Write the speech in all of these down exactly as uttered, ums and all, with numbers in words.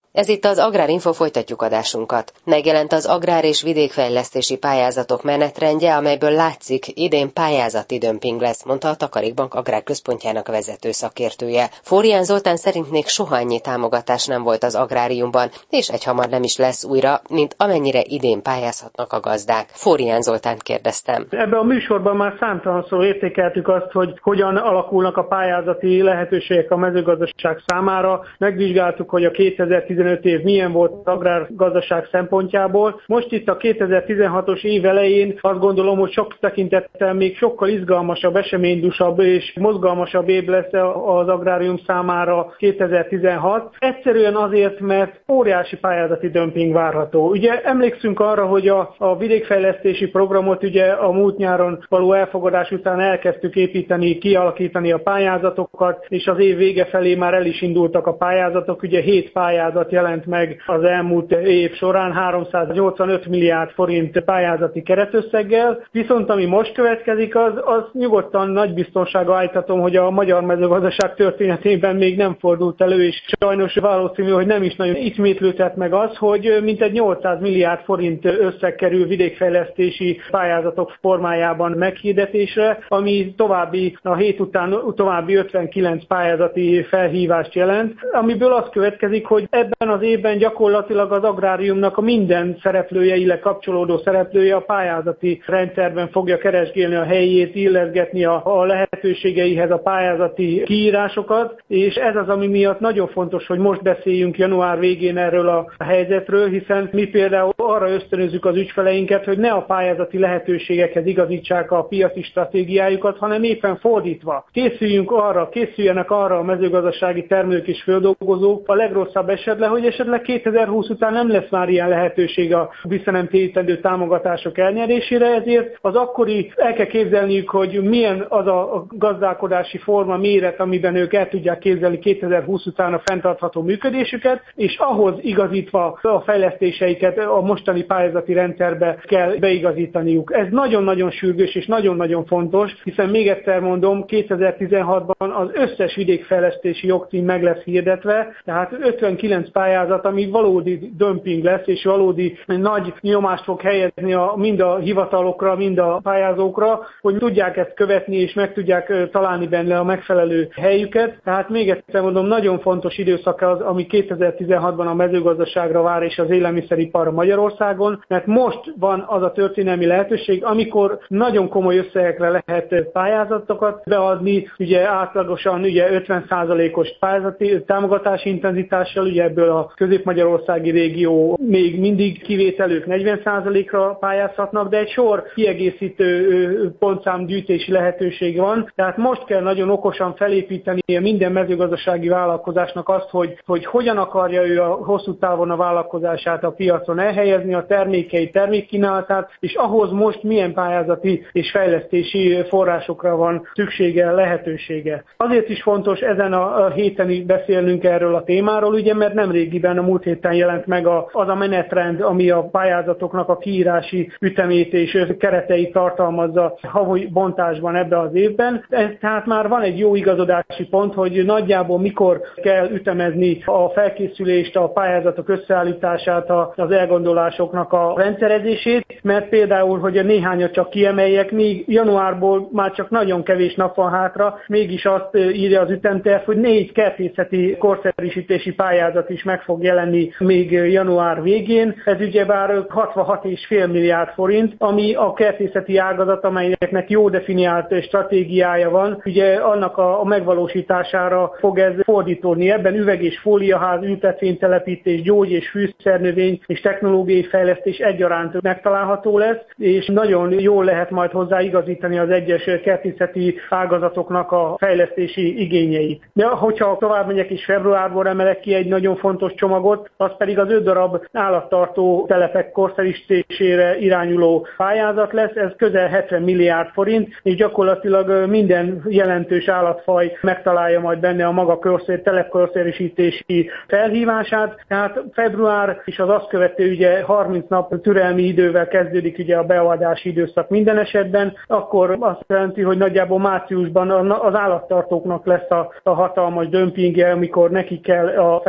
Ez itt az Agrárinfo, folytatjuk adásunkat. Megjelent az agrár- és vidékfejlesztési pályázatok menetrendje, amelyből látszik, idén pályázati dömping lesz, mondta a Takarékbank Agrárközpontjának vezető szakértője. Fórián Zoltán szerint még soha annyi támogatás nem volt az agráriumban, és egyhamar nem is lesz újra, mint amennyire idén pályázhatnak a gazdák. Fórián Zoltánt kérdeztem. Ebben a műsorban már számtalanszor értékeltük azt, hogy hogyan alakulnak a pályázati lehetőségek a mezőgazdaság számára. Megvizsgáltuk, hogy a kétezer-tizenöt év milyen volt az agrárgazdaság szempontjából. Most itt a kétezer-tizenhatos év elején azt gondolom, hogy sok tekintettel még sokkal izgalmasabb, eseménydúsabb és mozgalmasabb év lesz az agrárium számára kétezer-tizenhat. Egyszerűen azért, mert óriási pályázati dömping várható. Ugye emlékszünk arra, hogy a, a vidékfejlesztési programot ugye a múlt nyáron való elfogadás után elkezdtük építeni, kialakítani a pályázatokat, és az év vége felé már el is indultak a pályázatok. Ugye hét pályázat jelent meg az elmúlt év során háromszáznyolcvanöt milliárd forint pályázati keretösszeggel, viszont ami most következik, az, az nyugodtan nagy biztonsággal állíthatom, hogy a magyar mezőgazdaság történetében még nem fordult elő, és sajnos valószínű, hogy nem is nagyon ismétlődhet meg az, hogy mintegy nyolcszáz milliárd forint összeg kerül vidékfejlesztési pályázatok formájában meghirdetésre, ami további, a hét után további ötvenkilenc pályázati felhívást jelent, amiből az következik, hogy ebben az évben gyakorlatilag az agráriumnak a minden szereplője, illetve kapcsolódó szereplője a pályázati rendszerben fogja keresgélni a helyét, illeszgetni a, a lehetőségeihez a pályázati kiírásokat, és ez az, ami miatt nagyon fontos, hogy most beszéljünk január végén erről a helyzetről, hiszen mi például arra ösztönözzük az ügyfeleinket, hogy ne a pályázati lehetőségekhez igazítsák a piaci stratégiájukat, hanem éppen fordítva. Készüljünk arra, készüljenek arra a mezőgazdasági termelők és földolgozók a legrosszabb esetben, hogy esetleg kétezer-húsz után nem lesz már ilyen lehetőség a visszanemtérítendő támogatások elnyerésére, ezért az akkori el kell képzelniük, hogy milyen az a gazdálkodási forma, méret, amiben ők el tudják képzelni kétezer-húsz után a fenntartható működésüket, és ahhoz igazítva a fejlesztéseiket a mostani pályázati rendszerbe kell beigazítaniuk. Ez nagyon-nagyon sürgős és nagyon-nagyon fontos, hiszen még egyszer mondom, kétezer-tizenhatban az összes vidékfejlesztési jogcím meg lesz hirdetve, tehát ötvenkilenc pályázat, ami valódi dömping lesz, és valódi nagy nyomást fog helyezni a, mind a hivatalokra, mind a pályázókra, hogy tudják ezt követni, és meg tudják találni benne a megfelelő helyüket. Tehát még egyszer mondom, nagyon fontos időszak az, ami kétezer-tizenhatban a mezőgazdaságra vár, és az élelmiszeriparra Magyarországon, mert most van az a történelmi lehetőség, amikor nagyon komoly összegekre lehet pályázatokat beadni, ugye átlagosan ugye ötven százalékos pályázati támogatási intenzitással, ugye ebből a közép-magyarországi régió még mindig kivételők negyven százalékra pályázhatnak, de egy sor kiegészítő pontszámgyűjtési lehetőség van. Tehát most kell nagyon okosan felépíteni minden mezőgazdasági vállalkozásnak azt, hogy, hogy hogyan akarja ő a hosszú távon a vállalkozását a piacon elhelyezni, a termékei termékkínálatát, és ahhoz most milyen pályázati és fejlesztési forrásokra van szüksége, lehetősége. Azért is fontos ezen a héten beszélnünk erről a témáról, ugye, mert nemrégiben a múlt héten jelent meg a, az a menetrend, ami a pályázatoknak a kiírási ütemét és kereteit tartalmazza havonyi bontásban ebbe az évben. Ez, tehát már van egy jó igazodási pont, hogy nagyjából mikor kell ütemezni a felkészülést, a pályázatok összeállítását, az elgondolásoknak a rendszerezését, mert például, hogy a néhányat csak kiemeljek, még januárból már csak nagyon kevés nap van hátra, mégis azt írja az ütemterv, hogy négy kertészeti korszerűsítési pályázat is meg fog jelenni még január végén. Ez ugyebár hatvanhat egész öt milliárd forint, ami a kertészeti ágazat, amelynek jó definiált stratégiája van, ugye annak a megvalósítására fog ez fordítódni. Ebben üveg- és fóliaház, ültetvénytelepítés, gyógy- és fűszernövény és technológiai fejlesztés egyaránt megtalálható lesz, és nagyon jól lehet majd hozzá igazítani az egyes kertészeti ágazatoknak a fejlesztési igényeit. De hogyha tovább megyek és februárból emelek ki egy nagyon fontos csomagot, az pedig az öt darab állattartó telepek korszerűsítésére irányuló pályázat lesz, ez közel hetven milliárd forint, és gyakorlatilag minden jelentős állatfaj megtalálja majd benne a maga körszer, telepkorszerűsítési felhívását. Tehát február és az azt követő ugye harminc nap türelmi idővel kezdődik ugye a beadási időszak minden esetben, akkor azt jelenti, hogy nagyjából márciusban az állattartóknak lesz a, a hatalmas dömpingje, amikor neki kell a fejlesztési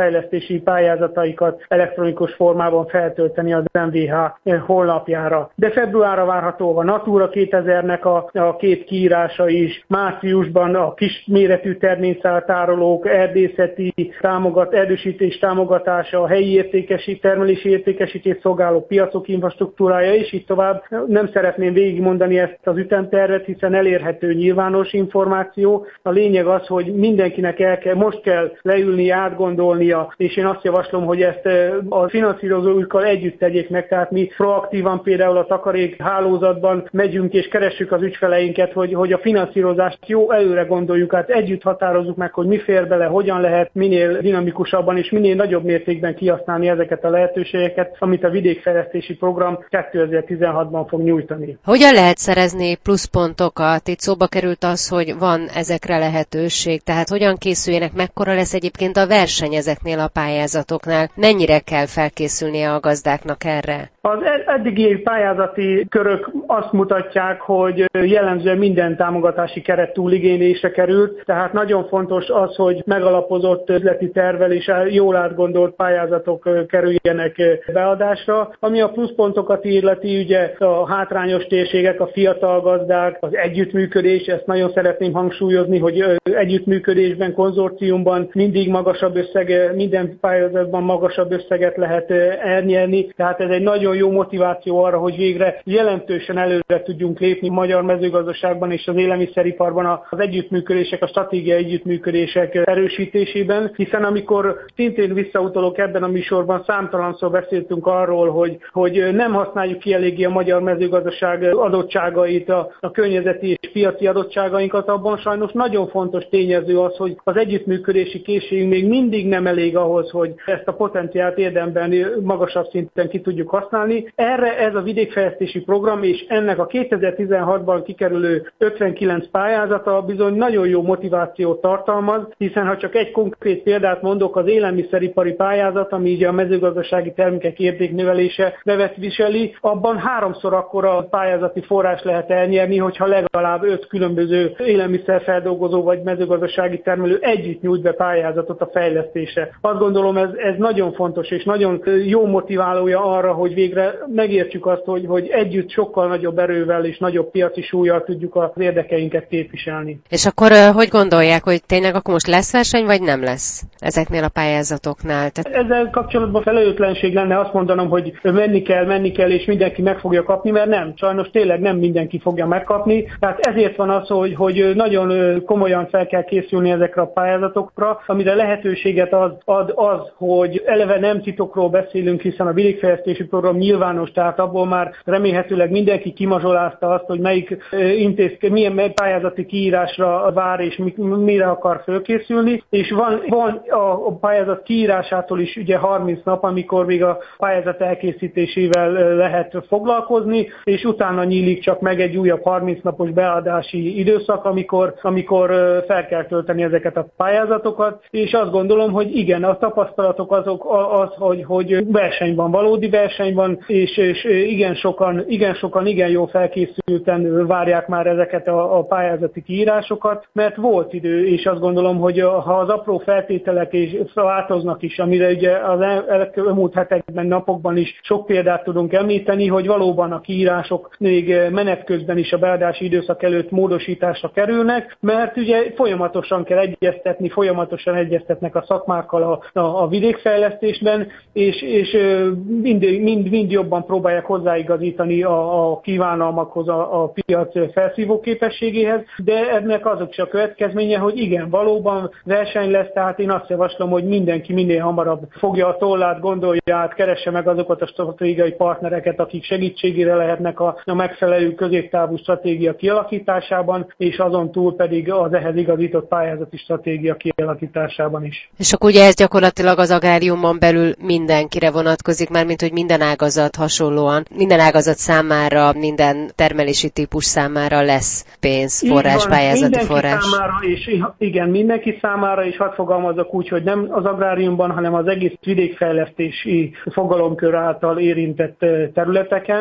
vidékfejlesztési pályázataikat elektronikus formában feltölteni az em vé há honlapjára. De februárra várható a Natura kétezernek a, a két kiírása is, márciusban a kisméretű terményszáltárolók, erdészeti támogat, erdősítés támogatása, a helyi értékesítés, termelési értékesítés szolgáló piacok infrastruktúrája, és így tovább. Nem szeretném végigmondani ezt az ütemtervet, hiszen elérhető nyilvános információ. A lényeg az, hogy mindenkinek el kell, most kell leülni, átgondolnia, és én azt javaslom, hogy ezt a finanszírozókkal együtt tegyék meg, tehát mi proaktívan például a takarék hálózatban megyünk és keressük az ügyfeleinket, hogy, hogy a finanszírozást jó előre gondoljuk át, együtt határozzuk meg, hogy mi fér bele, hogyan lehet minél dinamikusabban és minél nagyobb mértékben kihasználni ezeket a lehetőségeket, amit a vidékfejlesztési program kétezer-tizenhatban fog nyújtani. Hogyan lehet szerezni pluszpontokat? Itt szóba került az, hogy van ezekre lehetőség, tehát hogyan készüljenek, mekkora lesz egyébként a verseny ezeknél a pályázatoknál, mennyire kell felkészülnie a gazdáknak erre? Az eddigi pályázati körök azt mutatják, hogy jellemzően minden támogatási keret túligénylésre került, tehát nagyon fontos az, hogy megalapozott üzleti tervvel és jól átgondolt pályázatok kerüljenek beadásra. Ami a pluszpontokat illeti, ugye a hátrányos térségek, a fiatal gazdák, az együttműködés, ezt nagyon szeretném hangsúlyozni, hogy együttműködésben, konzorciumban mindig magasabb összeg, minden pályázatban magasabb összeget lehet elnyerni, tehát ez egy nagyon jó motiváció arra, hogy végre jelentősen előre tudjunk lépni a magyar mezőgazdaságban és az élelmiszeriparban az együttműködések, a stratégiai együttműködések erősítésében, hiszen amikor szintén visszautalok ebben a műsorban, számtalanszor beszéltünk arról, hogy, hogy nem használjuk ki eléggé a magyar mezőgazdaság adottságait, a, a környezeti és piaci adottságainkat, abban sajnos nagyon fontos tényező az, hogy az együttműködési készségünk még mindig nem elég ahhoz, hogy ezt a potenciált érdemben magasabb szinten ki tudjuk használni. Erre ez a vidékfejlesztési program és ennek a kétezer-tizenhatban kikerülő ötvenkilenc pályázata bizony nagyon jó motivációt tartalmaz, hiszen ha csak egy konkrét példát mondok, az élelmiszeripari pályázat, ami ugye a mezőgazdasági termékek értéknövelése nevet viseli, abban háromszor akkora pályázati forrás lehet elnyerni, hogyha legalább öt különböző élelmiszerfeldolgozó vagy mezőgazdasági termelő együtt nyújt be pályázatot a fejlesztésre. Azt gondolom, ez, ez nagyon fontos és nagyon jó motiválója arra, hogy végre megértsük azt, hogy, hogy együtt sokkal nagyobb erővel és nagyobb piaci súllyal tudjuk az érdekeinket képviselni. És akkor hogy gondolják, hogy tényleg akkor most lesz verseny, vagy nem lesz ezeknél a pályázatoknál? Tehát... Ezzel kapcsolatban felelőtlenség lenne azt mondanom, hogy menni kell, menni kell, és mindenki meg fogja kapni, mert nem. Sajnos tényleg nem mindenki fogja megkapni. Tehát ezért van az, hogy, hogy nagyon komolyan fel kell készülni ezekre a pályázatokra, amire lehetőséget ad, ad az, hogy eleve nem titokról beszélünk, hiszen a vidékfejlesztési program nyilvános, tehát abból már remélhetőleg mindenki kimazsolázta azt, hogy melyik intézke, milyen pályázati kiírásra vár és mire akar fölkészülni, és van, van a pályázat kiírásától is ugye harminc nap, amikor még a pályázat elkészítésével lehet foglalkozni, és utána nyílik csak meg egy újabb harminc napos beadási időszak, amikor, amikor fel kell tölteni ezeket a pályázatokat, és azt gondolom, hogy igen, a tapasztalatok azok az, hogy, hogy verseny van, valódi verseny van, és, és igen sokan, igen sokan, igen jól felkészülten várják már ezeket a, a pályázati kiírásokat, mert volt idő, és azt gondolom, hogy ha az apró feltételek is változnak is, amire ugye az elmúlt hetekben, napokban is sok példát tudunk említeni, hogy valóban a kiírások még menet közben is a beadási időszak előtt módosításra kerülnek, mert ugye folyamatosan kell egyeztetni, folyamatosan egyeztetnek a szakmákkal a, a, a vidékfejlesztésben, és, és mind, mind, mind jobban próbálják hozzáigazítani a, a kívánalmakhoz, a, a piac felszívó képességéhez, de ennek azok is a következménye, hogy igen, valóban verseny lesz, tehát én azt javaslom, hogy mindenki minél hamarabb fogja a tollát, gondolja át, keresse meg azokat a stratégiai partnereket, akik segítségére lehetnek a, a megfelelő középtávú stratégia kialakításában, és azon túl pedig az ehhez igazított pályázati stratégia kialakításában is. És akkor ugye ez gyakorlatilag az agráriumon belül mindenkire vonatkozik, már mint hogy minden ágazat hasonlóan, minden ágazat számára, minden termelési típus számára lesz pénz, forrás, van, pályázati forrás. Számára, és igen, mindenki számára, és hadd fogalmazok úgy, hogy nem az agráriumban, hanem az egész vidékfejlesztési fogalomkör által érintett területeken.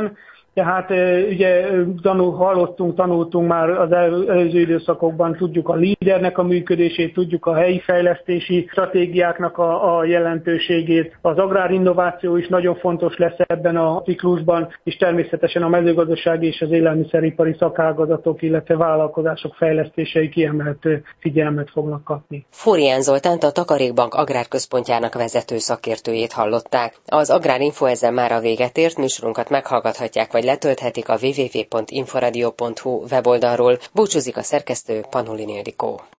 Tehát ugye tanul, hallottunk, tanultunk már az előző időszakokban, tudjuk a lídernek a működését, tudjuk a helyi fejlesztési stratégiáknak a, a jelentőségét. Az agrárinnováció is nagyon fontos lesz ebben a ciklusban, és természetesen a mezőgazdasági és az élelmiszeripari szakágazatok, illetve vállalkozások fejlesztései kiemelt figyelmet fognak kapni. Fórián Zoltánt, a Takarékbank Agrárközpontjának vezető szakértőjét hallották. Az Agrárinfo ezzel már a véget ért, műsorunkat meghallgathatják vagy letölthetik a double-u double-u double-u pont inforadio pont hu weboldalról. Búcsúzik a szerkesztő, Panulin Ildikó.